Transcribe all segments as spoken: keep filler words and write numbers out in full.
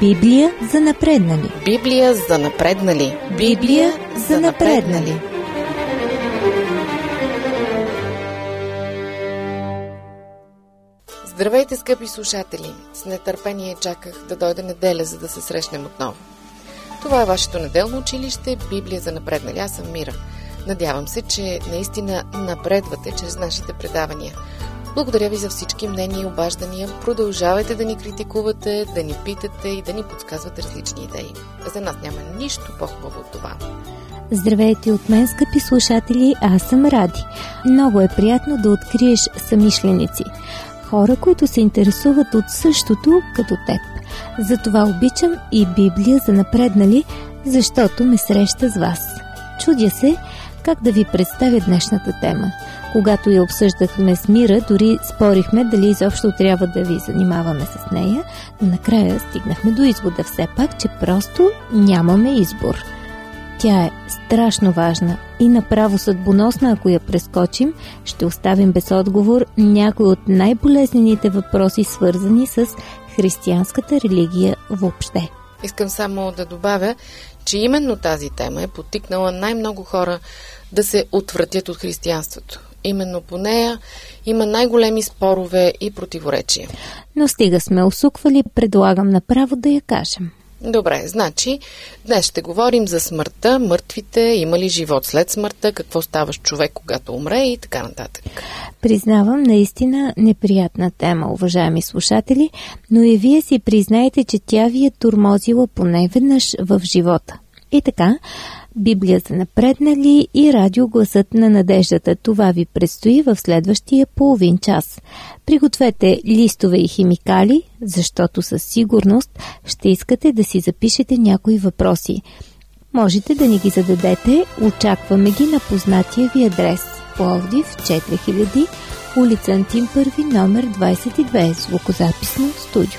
Библия за напреднали. Библия за напреднали. Библия за напреднали. Здравейте, скъпи слушатели! С нетърпение чаках да дойде неделя, за да се срещнем отново. Това е вашето неделно училище Библия за напреднали. Аз съм Мира. Надявам се, че наистина напредвате чрез нашите предавания. Благодаря ви за всички мнения и обаждания. Продължавайте да ни критикувате, да ни питате и да ни подсказвате различни идеи. За нас няма нищо по-хубаво от това. Здравейте от мен, скъпи слушатели, аз съм Ради. Много е приятно да откриеш съмишленици. Хора, които се интересуват от същото като теб. Затова обичам и Библия за напреднали, защото ме среща с вас. Чудя се как да ви представя днешната тема. Когато я обсъждахме с Мира, дори спорихме дали изобщо трябва да ви занимаваме с нея, но накрая стигнахме до извода все пак, че просто нямаме избор. Тя е страшно важна и направо съдбоносна, ако я прескочим, ще оставим без отговор някои от най-болезнените въпроси, свързани с християнската религия въобще. Искам само да добавя, че именно тази тема е подтикнала най-много хора да се отвратят от християнството. Именно по нея има най-големи спорове и противоречия. Но стига сме усуквали, предлагам направо да я кажем. Добре, значи днес ще говорим за смъртта, мъртвите, има ли живот след смъртта, какво става с човек, когато умре и така нататък. Признавам, наистина неприятна тема, уважаеми слушатели, но и вие си признаете, че тя ви е тормозила поне веднъж в живота. И така, Библия за напреднали и радио Гласът на надеждата. Това ви предстои в следващия половин час. Пригответе листове и химикали, защото със сигурност ще искате да си запишете някои въпроси. Можете да ни ги зададете, очакваме ги на познатия ви адрес. Пловдив четири хиляди, улица Антим първи, номер двадесет и две, звукозаписно студио.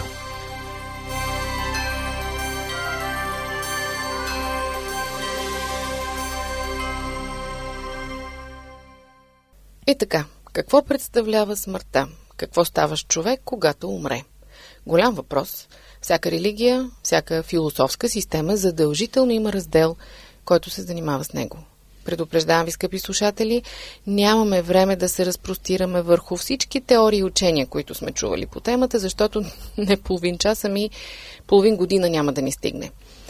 И така, какво представлява смъртта? Какво става с човек, когато умре? Голям въпрос. Всяка религия, всяка философска система задължително има раздел, който се занимава с него. Предупреждавам ви, скъпи слушатели, нямаме време да се разпростираме върху всички теории и учения, които сме чували по темата, защото не половин час, ами половин година няма да ни стигне.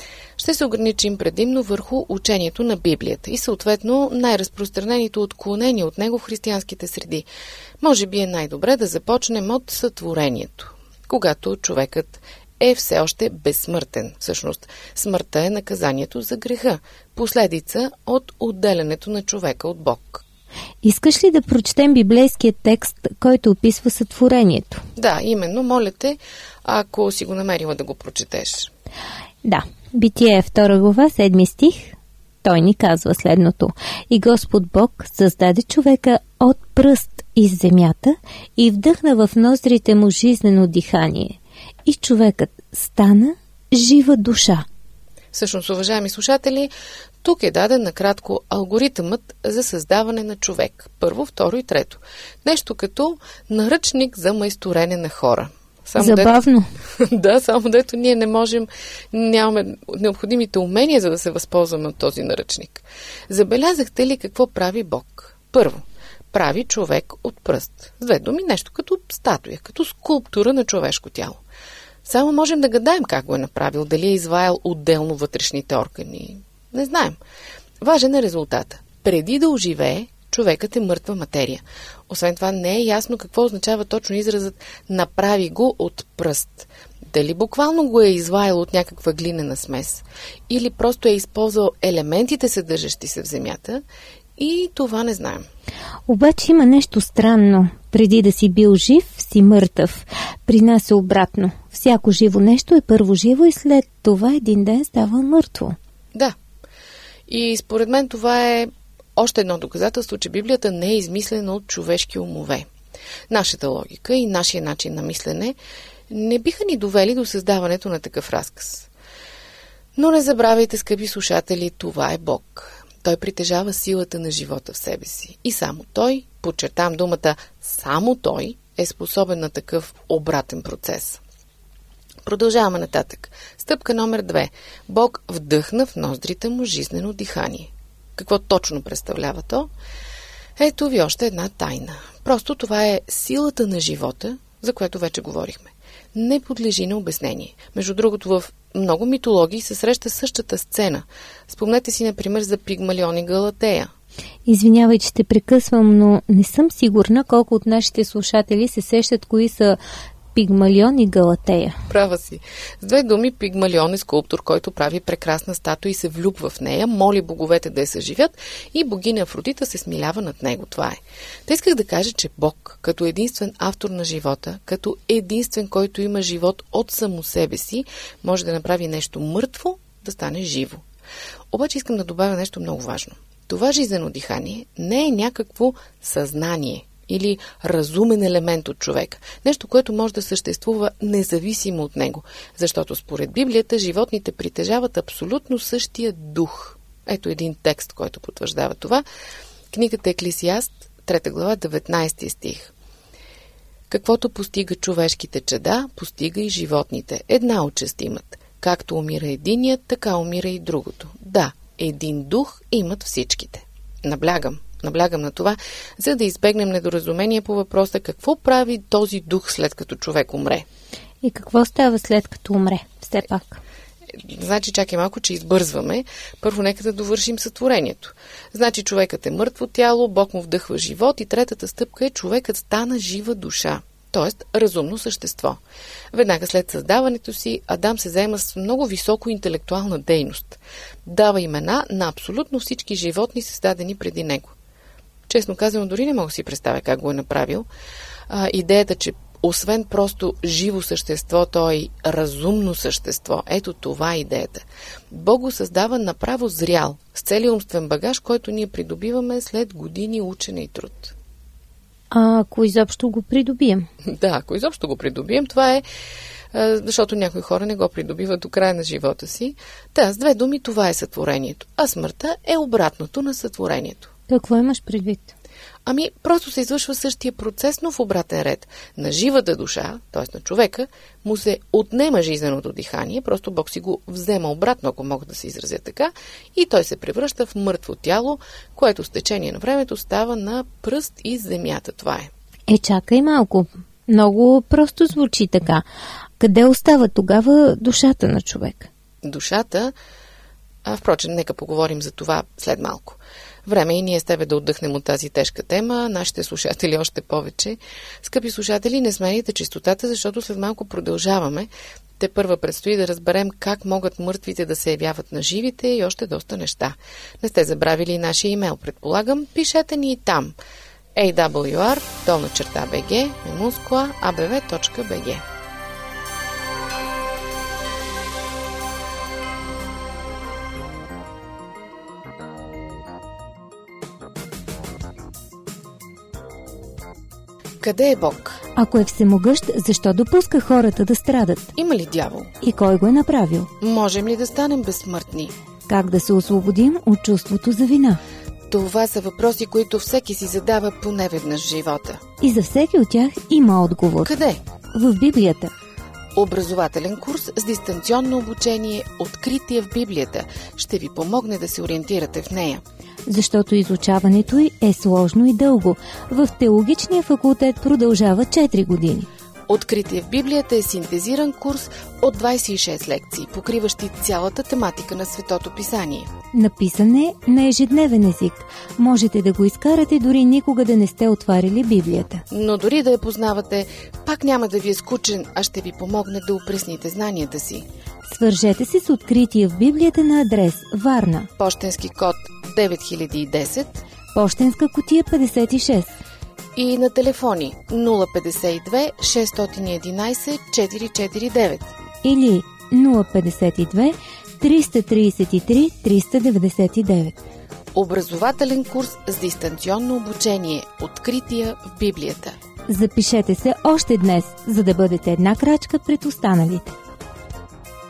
Ще се ограничим предимно върху учението на Библията и съответно най-разпространените отклонения от него в християнските среди. Може би е най-добре да започнем от сътворението, когато човекът е все още безсмъртен. Всъщност, смъртта е наказанието за греха, последица от отделянето на човека от Бог. Искаш ли да прочетем библейския текст, който описва сътворението? Да, именно, моля те, ако си го намерила да го прочетеш. Да. Битие втора глава, седми стих, той ни казва следното. И Господ Бог създаде човека от пръст из земята и вдъхна в ноздрите му жизнено дихание. И човекът стана жива душа. Всъщност, уважаеми слушатели, тук е даден накратко алгоритъмът за създаване на човек. Първо, второ и трето. Нещо като наръчник за майсторене на хора. Само Забавно. Дето, да, само дето ние не можем, нямаме необходимите умения, за да се възползваме от този наръчник. Забелязахте ли какво прави Бог? Първо, прави човек от пръст. С две думи, нещо като статуя, като скулптура на човешко тяло. Само можем да гадаем как го е направил, дали е изваял отделно вътрешните органи. Не знаем. Важен е резултата. Преди да оживее, човекът е мъртва материя. Освен това, не е ясно какво означава точно изразът «направи го от пръст». Дали буквално го е изваял от някаква глинена смес, или просто е използвал елементите, съдържащи се в земята, и това не знаем. Обаче има нещо странно. Преди да си бил жив, си мъртъв. При нас е обратно. Всяко живо нещо е първо живо и след това един ден става мъртво. Да. И според мен това е още едно доказателство, че Библията не е измислена от човешки умове. Нашата логика и нашия начин на мислене не биха ни довели до създаването на такъв разказ. Но не забравяйте, скъпи слушатели, това е Бог. Той притежава силата на живота в себе си. И само Той, подчертам думата, само Той е способен на такъв обратен процес. Продължаваме нататък. Стъпка номер две. Бог вдъхна в ноздрите му жизнено дихание. Какво точно представлява то? Ето ви още една тайна. Просто това е силата на живота, за което вече говорихме. Не подлежи на обяснение. Между другото, в много митологии се среща същата сцена. Спомнете си, например, за Пигмалион и Галатея. Извинявай, че те прекъсвам, но не съм сигурна колко от нашите слушатели се сещат кои са Пигмалион и Галатея. Права си. С две думи, Пигмалион е скулптор, който прави прекрасна статуя и се влюбва в нея, моли боговете да я съживят и богиня Афродита се смилява над него. Това е. Та исках да кажа, че Бог, като единствен автор на живота, като единствен, който има живот от само себе си, може да направи нещо мъртво да стане живо. Обаче искам да добавя нещо много важно. Това жизнено дихание не е някакво съзнание или разумен елемент от човека. Нещо, което може да съществува независимо от него. Защото според Библията животните притежават абсолютно същия дух. Ето един текст, който потвърждава това. Книгата Еклесиаст, трета глава, деветнайсети стих. Каквото постига човешките чада, постига и животните. Една участ имат. Както умира единият, така умира и другото. Да, един дух имат всичките. Наблягам. Наблягам на това, за да избегнем недоразумение по въпроса какво прави този дух след като човек умре. И какво става след като умре? Все пак. Значи, чакай малко, че избързваме. Първо нека да довършим сътворението. Значи човекът е мъртво тяло, Бог му вдъхва живот и третата стъпка е човекът стана жива душа, т.е. разумно същество. Веднага след създаването си Адам се заема с много високо интелектуална дейност. Дава имена на абсолютно всички животни, създадени преди него. Честно казано, дори не мога да си представя как го е направил. А, идеята, че освен просто живо същество, то е и разумно същество. Ето това е идеята. Бог го създава направо зрял, с целия умствен багаж, който ние придобиваме след години учене и труд. А ако изобщо го придобием? Да, ако изобщо го придобием, това е, защото някои хора не го придобиват до края на живота си. Да, с две думи, това е сътворението. А смъртта е обратното на сътворението. Какво имаш предвид? Ами, просто се извършва същия процес, но в обратен ред. На живата душа, т.е. на човека, му се отнема жизненото дихание, просто Бог си го взема обратно, ако мога да се изразя така, и той се превръща в мъртво тяло, което с течение на времето става на пръст и земята. Това е. Е, чакай малко. Много просто звучи така. Къде остава тогава душата на човек? Душата... А, впрочем, нека поговорим за това след малко. Време и ние с тебе да отдъхнем от тази тежка тема, нашите слушатели още повече. Скъпи слушатели, не смените чистотата, защото след малко продължаваме. Те първа предстои да разберем как могат мъртвите да се явяват на живите и още доста неща. Не сте забравили нашия имейл, предполагам. Пишете ни и там. ей дабъл ю ар, долна черта bg, мемунскоа, а б в точка би джи. Къде е Бог? Ако е всемогъщ, защо допуска хората да страдат? Има ли дявол? И кой го е направил? Можем ли да станем безсмъртни? Как да се освободим от чувството за вина? Това са въпроси, които всеки си задава поне веднъж в живота. И за всеки от тях има отговор. Къде? В Библията. Образователен курс с дистанционно обучение "Откритие в Библията" ще ви помогне да се ориентирате в нея. Защото изучаването й е сложно и дълго. В теологичния факултет продължава четири години. Откритие в Библията е синтезиран курс от двайсет и шест лекции, покриващи цялата тематика на Светото писание. Написан е на ежедневен език. Можете да го изкарате дори никога да не сте отварили Библията. Но дори да я познавате, пак няма да ви е скучен, а ще ви помогне да опресните знанията си. Свържете се с Откритие в Библията на адрес Варна. Пощенски код девет хиляди и десет, пощенска кутия петдесет и шест и на телефони нула петдесет и две шестстотин и единайсет четиристотин и сорок и девет или нула петдесет и две триста тридесет и три триста деветдесет и девет. Образователен курс с дистанционно обучение "Открития в Библията". Запишете се още днес, за да бъдете една крачка пред останалите.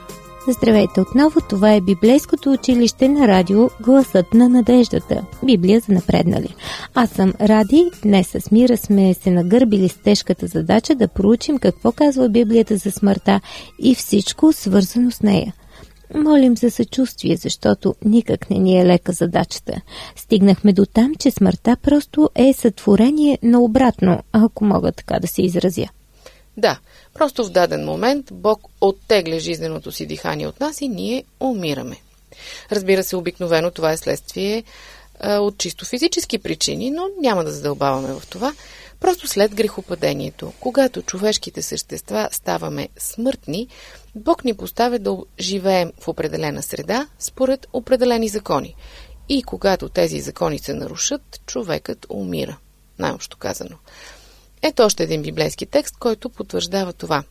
Здравейте отново, това е библейското училище на радио Гласът на надеждата, Библия за напреднали. Аз съм Ради, днес с Мира сме се нагърбили с тежката задача да проучим какво казва Библията за смъртта и всичко свързано с нея. Молим за съчувствие, защото никак не ни е лека задачата. Стигнахме до там, че смъртта просто е сътворение на обратно, ако мога така да се изразя. Да, просто в даден момент Бог оттегля жизненото си дихание от нас и ние умираме. Разбира се, обикновено това е следствие а, от чисто физически причини, но няма да задълбаваме в това. Просто след грехопадението, когато човешките същества ставаме смъртни, Бог ни поставя да живеем в определена среда според определени закони. И когато тези закони се нарушат, човекът умира, най-общо казано. Ето още един библейски текст, който потвърждава това.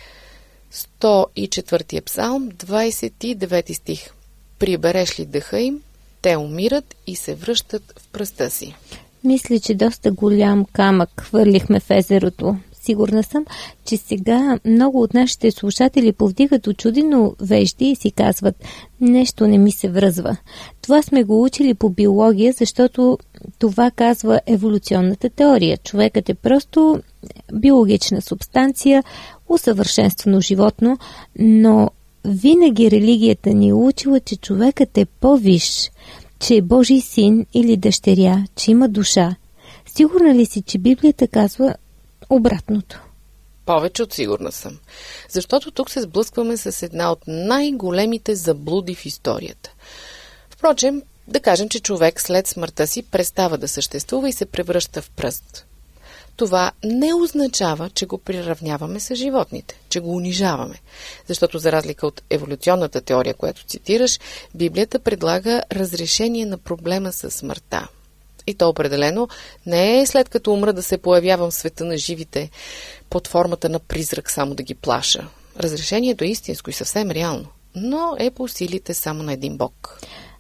сто и четвърти псалм, двадесет и девети стих. Прибереш ли дъха им, те умират и се връщат в пръста си. Мисля, че доста голям камък хвърлихме в езерото. Сигурна съм, че сега много от нашите слушатели повдигат очудено вежди и си казват: нещо не ми се връзва. Това сме го учили по биология, защото това казва еволюционната теория. Човекът е просто биологична субстанция, усъвършенствано животно, но винаги религията ни е учила, че човекът е по-висш, че е Божий син или дъщеря, че има душа. Сигурна ли си, че Библията казва обратното? Повече от сигурна съм. Защото тук се сблъскваме с една от най-големите заблуди в историята. Впрочем, да кажем, че човек след смъртта си престава да съществува и се превръща в пръст. Това не означава, че го приравняваме с животните, че го унижаваме. Защото за разлика от еволюционната теория, която цитираш, Библията предлага разрешение на проблема с смъртта. И то определено не е след като умра да се появявам в света на живите под формата на призрак, само да ги плаша. Разрешението е истинско и съвсем реално, но е по силите само на един Бог.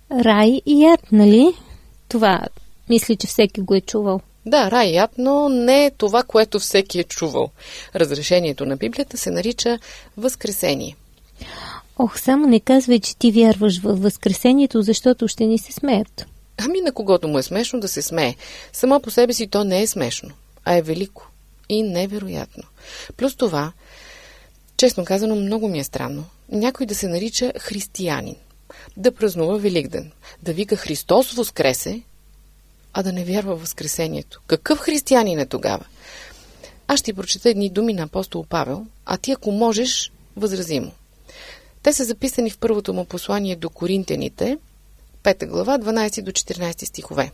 Рай и ад, нали? Това мисля, че всеки го е чувал. Да, рай и ад, но не е това, което всеки е чувал. Разрешението на Библията се нарича възкресение. Ох, само не казвай, че ти вярваш във възкресението, защото ще ни се смеят. Ами на когото му е смешно да се смее. Само по себе си то не е смешно, а е велико и невероятно. Плюс това, честно казано, много ми е странно някой да се нарича християнин, да празнува Великден, да вика Христос воскресе, а да не вярва в възкресението. Какъв християнин е тогава? Аз ще ти прочета едни думи на апостол Павел, а ти, ако можеш, възрази му. Те са записани в първото му послание до Коринтяните, пета глава, дванадесети до четиринадесети стихове.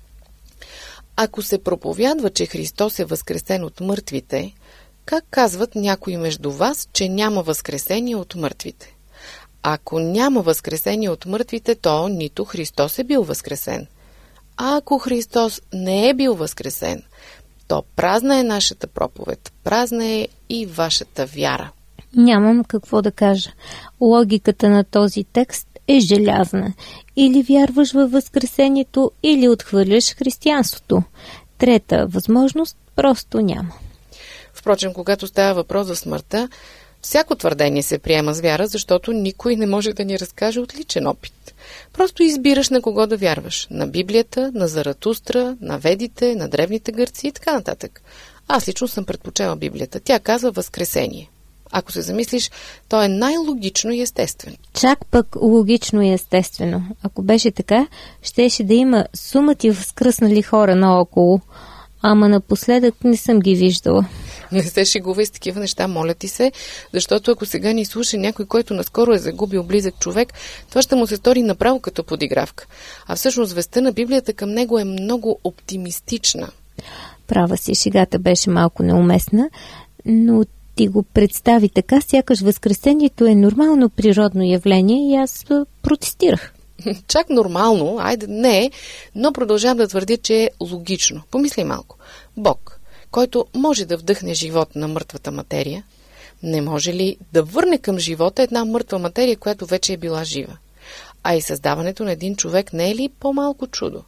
Ако се проповядва, че Христос е възкресен от мъртвите, как казват някои между вас, че няма възкресение от мъртвите? Ако няма възкресение от мъртвите, то нито Христос е бил възкресен. А ако Христос не е бил възкресен, то празна е нашата проповед, празна е и вашата вяра. Нямам какво да кажа. Логиката на този текст е желязна. Или вярваш във възкресението, или отхвърляш християнството. Трета възможност просто няма. Впрочем, когато става въпрос за смъртта, всяко твърдение се приема с вяра, защото никой не може да ни разкаже от личен опит. Просто избираш на кого да вярваш. На Библията, на Заратустра, на ведите, на древните гърци и така нататък. Аз лично съм предпочела Библията. Тя казва възкресение. Ако се замислиш, то е най-логично и естествено. Чак пък логично и естествено. Ако беше така, щеше да има сума ти възкръснали хора наоколо. Ама напоследък не съм ги виждала. Не се шегувай с такива неща, моля ти се, защото ако сега ни слуша някой, който наскоро е загубил близък човек, това ще му се стори направо като подигравка. А всъщност вестта на Библията към него е много оптимистична. Права си, шегата беше малко неуместна, но ти го представи така, сякаш възкресението е нормално природно явление и аз протестирах. Чак нормално, айде не е, но продължавам да твърдя, че е логично. Помисли малко. Бог, който може да вдъхне живот на мъртвата материя, не може ли да върне към живота една мъртва материя, която вече е била жива? А и създаването на един човек не е ли по-малко чудо?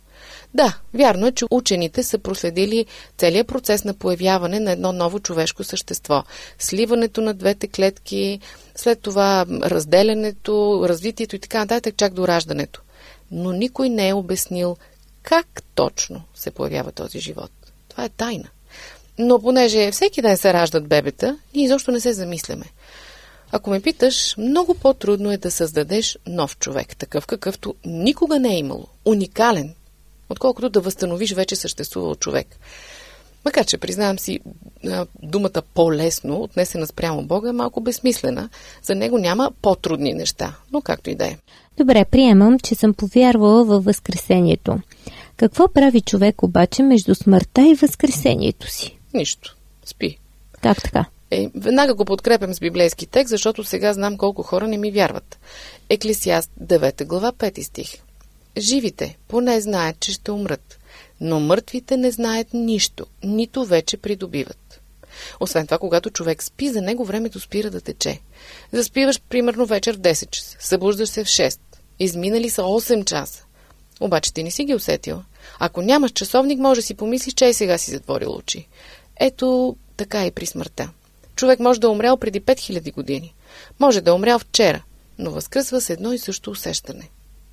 Да, вярно е, че учените са проследили целият процес на появяване на едно ново човешко същество. Сливането на двете клетки, след това разделянето, развитието и така нататък, чак до раждането. Но никой не е обяснил как точно се появява този живот. Това е тайна. Но понеже всеки ден се раждат бебета, ние изобщо не се замисляме. Ако ме питаш, много по-трудно е да създадеш нов човек, такъв какъвто никога не е имало, уникален, отколкото да възстановиш вече съществувал човек. Макар че, признавам си, думата по-лесно, отнесена спрямо Бога, е малко безсмислена. За него няма по-трудни неща, но както и да е. Добре, приемам, че съм повярвала във възкресението. Какво прави човек обаче между смъртта и възкресението си? Нищо. Спи. Как така? Е, веднага го подкрепям с библейски текст, защото сега знам колко хора не ми вярват. Еклесиаст девета глава пети стих. Живите поне знаят, че ще умрат, но мъртвите не знаят нищо, нито вече придобиват. Освен това, когато човек спи, за него времето спира да тече. Заспиваш примерно вечер в десет часа, събуждаш се в шест. Изминали са осем часа. Обаче ти не си ги усетил. Ако нямаш часовник, може да си помислиш, че и сега си затворил очи. Ето така и при смъртта. Човек може да е умрял преди пет хиляди години. Може да е умрял вчера, но възкръсва с едно и също усещане.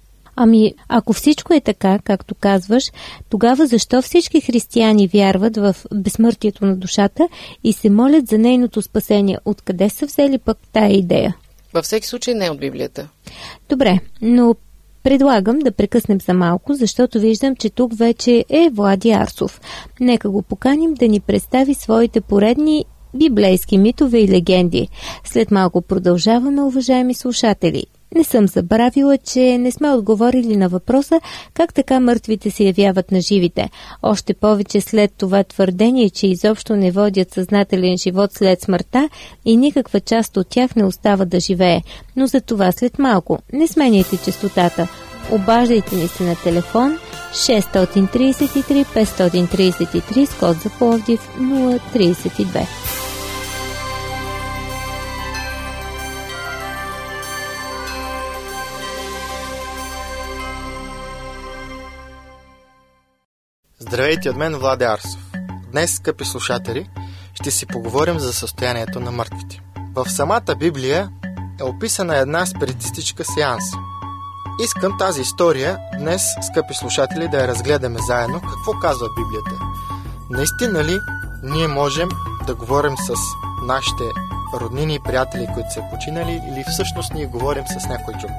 Ами, ако всичко е така, както казваш, тогава защо всички християни вярват в безсмъртието на душата и се молят за нейното спасение? Откъде са взели пък тая идея? Във всеки случай не от Библията. Добре, но предлагам да прекъснем за малко, защото виждам, че тук вече е Влади Арсов. Нека го поканим да ни представи своите поредни библейски митове и легенди. След малко продължаваме, уважаеми слушатели. Не съм забравила, че не сме отговорили на въпроса как така мъртвите се явяват на живите. Още повече след това твърдение, че изобщо не водят съзнателен живот след смъртта и никаква част от тях не остава да живее. Но за това след малко. Не сменяйте честотата. Обаждайте ни се на телефон шест три три пет три три с код за Пловдив нула три две. Здравейте от мен, Влади Арсов. Днес, скъпи слушатели, ще си поговорим за състоянието на мъртвите. В самата Библия е описана една спиритистичка сеанс. Искам тази история днес, скъпи слушатели, да я разгледаме заедно. Какво казва Библията? Наистина ли ние можем да говорим с нашите роднини и приятели, които са починали, или всъщност ние говорим с някой друг?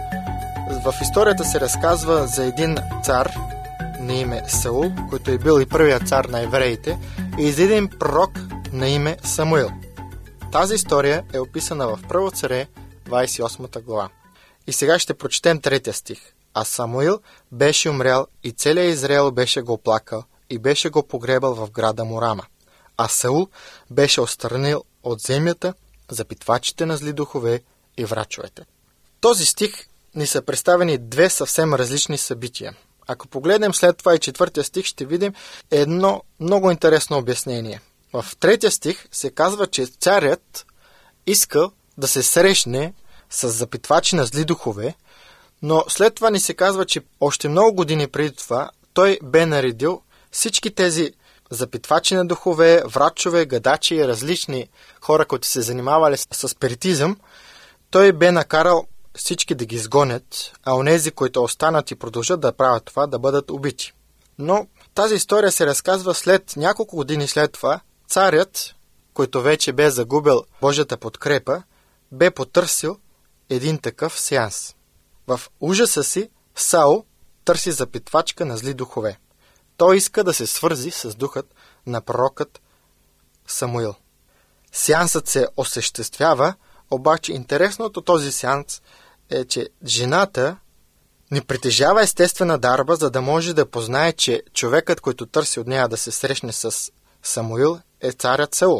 В историята се разказва за един цар на име Саул, който е бил и първият цар на евреите, и за един пророк на име Самуил. Тази история е описана в Първо царе, двадесет и осма глава. И сега ще прочетем третия стих. А Самуил беше умрял и целият Израел беше го оплакал и беше го погребал в града му Рама. А Саул беше отстранил от земята запитвачите на зли духове и врачовете. Този стих ни са представени две съвсем различни събития. Ако погледнем след това и четвъртия стих, ще видим едно много интересно обяснение. В третия стих се казва, че царят искал да се срещне с запитвачи на зли духове, но след това ни се казва, че още много години преди това той бе наредил всички тези запитвачи на духове, врачове, гадачи и различни хора, които се занимавали с спиритизъм, той бе накарал всички да ги изгонят, а онези, които останат и продължат да правят това, да бъдат убити. Но тази история се разказва след няколко години след това. Царят, който вече бе загубил Божията подкрепа, бе потърсил един такъв сеанс. В ужаса си Саул търси запитвачка на зли духове. Той иска да се свързи с духът на пророкът Самуил. Сеансът се осъществява, обаче интересното този сеанс е, че жената не притежава естествена дарба, за да може да познае, че човекът, който търси от нея да се срещне с Самуил, е царят Саул.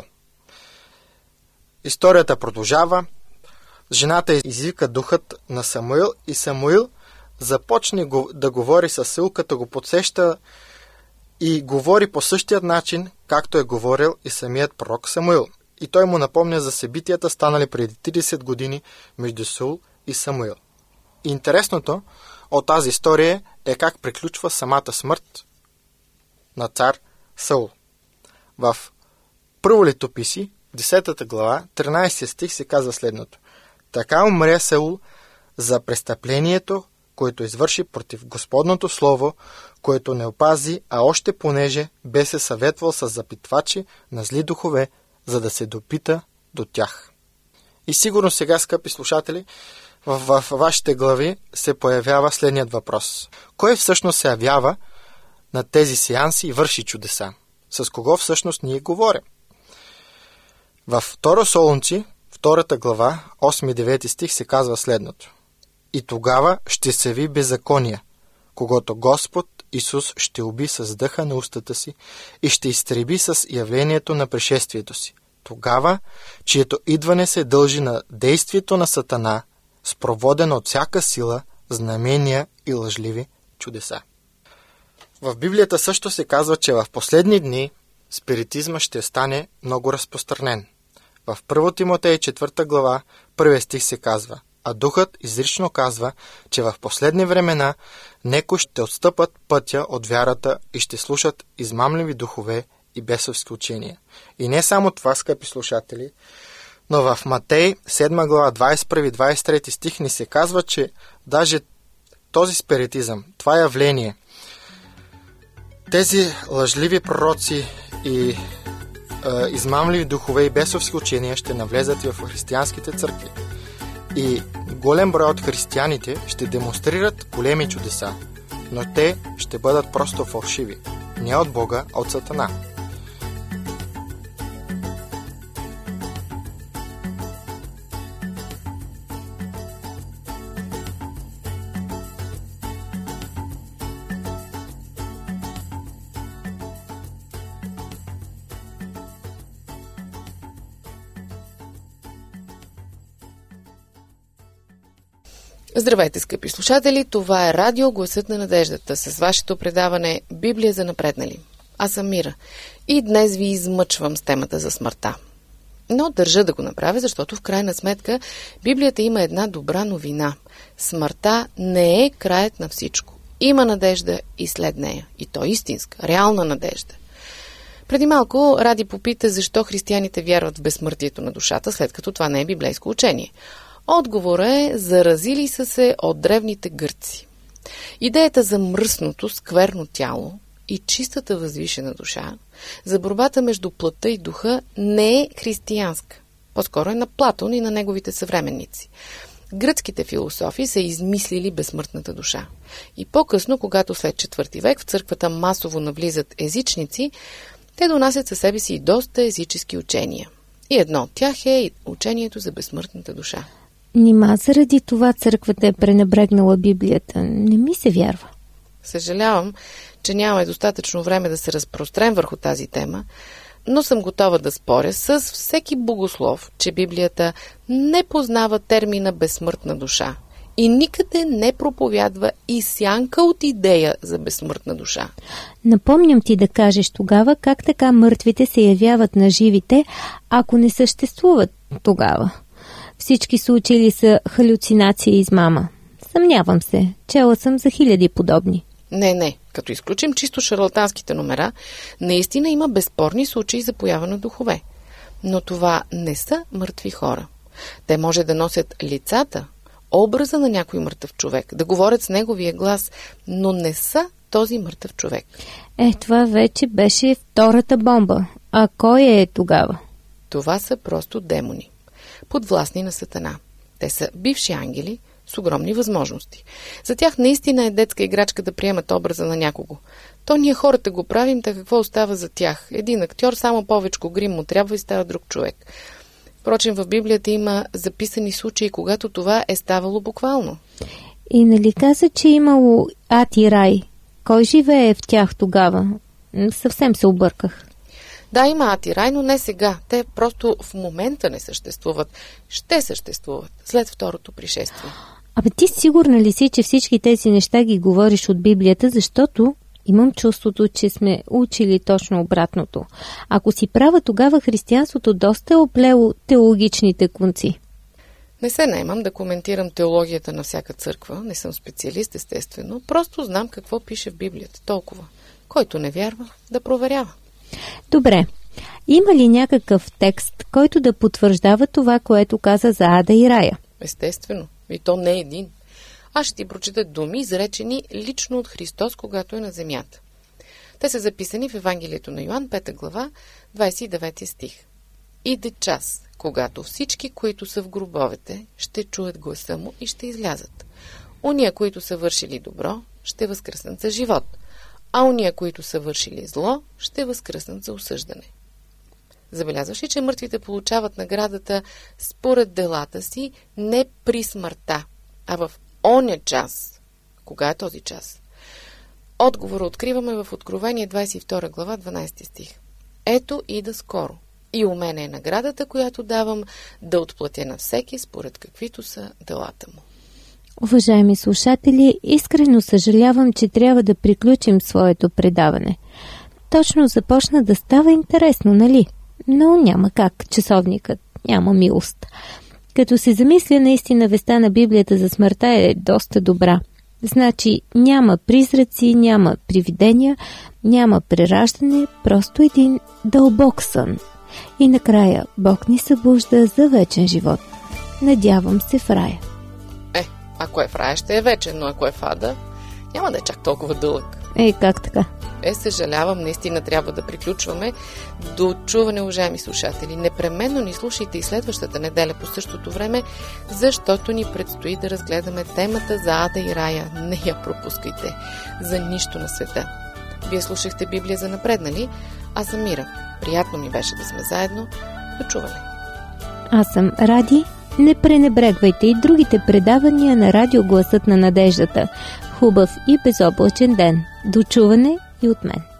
Историята продължава. Жената извика духът на Самуил и Самуил започне да говори с Саул, като го подсеща и говори по същия начин, както е говорил и самият пророк Самуил. И той му напомня за събитията, станали преди тридесет години между Саул и Самуил. И интересното от тази история е как приключва самата смърт на цар Саул. В Първо летописи, десета глава, тринайсети стих се казва следното. Така умря Саул за престъплението, което извърши против Господното слово, което не опази, а още понеже бе се съветвал с запитвачи на зли духове, за да се допита до тях. И сигурно сега, скъпи слушатели, в, в, в вашите глави се появява следният въпрос. Кой всъщност се явява на тези сеанси и върши чудеса? С кого всъщност ние говорим? Във Второ Солунци, втората глава, осми и девети стих се казва следното. И тогава ще се яви беззакония, когато Господ Исус ще уби с дъха на устата си и ще изтреби с явлението на пришествието си. Тогава, чието идване се дължи на действието на Сатана, спроводено от всяка сила, знамения и лъжливи чудеса. В Библията също се казва, че в последни дни спиритизма ще стане много разпространен. В Първо Тимотей, четвърта глава, първи стих се казва, а Духът изрично казва, че в последни времена некои ще отстъпат пътя от вярата и ще слушат измамливи духове и бесовски учения. И не само това, скъпи слушатели, но в Матей, седма глава, двайсет и първи двайсет и трети стих ни се казва, че даже този спиритизъм, това явление, тези лъжливи пророци и е, измамливи духове и бесовски учения ще навлезат и в християнските църкви. И голям брой от християните ще демонстрират големи чудеса, но те ще бъдат просто фалшиви, не от Бога, а от Сатана. Здравейте, скъпи слушатели! Това е радио Гласът на надеждата с вашето предаване Библия за напреднали. Аз съм Мира и днес ви измъчвам с темата за смъртта. Но държа да го направя, защото в крайна сметка Библията има една добра новина. Смъртта не е краят на всичко. Има надежда и след нея. И то истинска, реална надежда. Преди малко Ради попита защо християните вярват в безсмъртието на душата, след като това не е библейско учение. Отговорът е, заразили са се от древните гърци. Идеята за мръсното, скверно тяло и чистата възвишена душа, за борбата между плътта и духа не е християнска. По-скоро е на Платон и на неговите съвременници. Гръцките философи са измислили безсмъртната душа. И по-късно, когато след четвърти век в църквата масово навлизат езичници, те донасят със себе си и доста езически учения. И едно от тях е учението за безсмъртната душа. Нима заради това църквата е пренебрегнала Библията. Не ми се вярва. Съжалявам, че нямаме достатъчно време да се разпрострем върху тази тема, но съм готова да споря с всеки богослов, че Библията не познава термина безсмъртна душа и никъде не проповядва и сянка от идея за безсмъртна душа. Напомням ти да кажеш тогава как така мъртвите се явяват на живите, ако не съществуват тогава. Всички случаи са халюцинация и измама. Съмнявам се, чела съм за хиляди подобни. Не, не. Като изключим чисто шарлатанските номера, наистина има безспорни случаи за поява на духове. Но това не са мъртви хора. Те може да носят лицата, образа на някой мъртъв човек, да говорят с неговия глас, но не са този мъртъв човек. Е, това вече беше втората бомба. А кой е тогава? Това са просто демони, подвластни на Сатана. Те са бивши ангели с огромни възможности. За тях наистина е детска играчка да приемат образа на някого. То ние хората го правим, така какво остава за тях? Един актьор, само повечко грим му трябва и става друг човек. Впрочем, в Библията има записани случаи, когато това е ставало буквално. И нали каза, че имало ад и рай? Кой живее в тях тогава? Съвсем се обърках. Да, има ад и рай, но не сега. Те просто в момента не съществуват. Ще съществуват след второто пришествие. Абе ти сигурна ли си, че всички тези неща ги говориш от Библията, защото имам чувството, че сме учили точно обратното. Ако си права, тогава християнството доста е оплело теологичните конци. Не се наемам да коментирам теологията на всяка църква, не съм специалист, естествено, просто знам какво пише в Библията, толкова. Който не вярва, да проверява. Добре. Има ли някакъв текст, който да потвърждава това, което каза за ада и рая? Естествено. И то не е един. Аз ще ти прочита думи, изречени лично от Христос, когато е на земята. Те са записани в Евангелието на Йоан, пета глава, двадесет и девети стих. Иде час, когато всички, които са в гробовете, ще чуят гласа му и ще излязат. Уния, които са вършили добро, ще възкръснат за живот, а уния, които са вършили зло, ще възкръснат за осъждане. Забелязваш ли, че мъртвите получават наградата според делата си не при смъртта, а в оня час? Кога е този час? Отговора откриваме в Откровение двадесет и втора глава, дванадесети стих. Ето ида скоро. И у мене е наградата, която давам да отплатя на всеки, според каквито са делата му. Уважаеми слушатели, искрено съжалявам, че трябва да приключим своето предаване. Точно започна да става интересно, нали? Но няма как, часовникът няма милост. Като се замисля, наистина веста на Библията за смъртта е доста добра. Значи няма призраци, няма привидения, няма прераждане, просто един дълбок сън. И накрая Бог ни събужда за вечен живот. Надявам се в рая. Е, ако е в рая, ще е вечен, но ако е в ада, няма да е чак толкова дълъг. Е, как така? Е, съжалявам, наистина трябва да приключваме. До чуване, уважаеми слушатели. Непременно ни слушайте и следващата неделя по същото време, защото ни предстои да разгледаме темата за ада и рая. Не я пропускайте за нищо на света. Вие слушахте Библия за напред, нали? Аз съм Мира. Приятно ми беше да сме заедно. До чуване. Аз съм Ради. Не пренебрегвайте и другите предавания на радио Гласът на надеждата. Хубав и безоблачен ден. До чуване и от мен.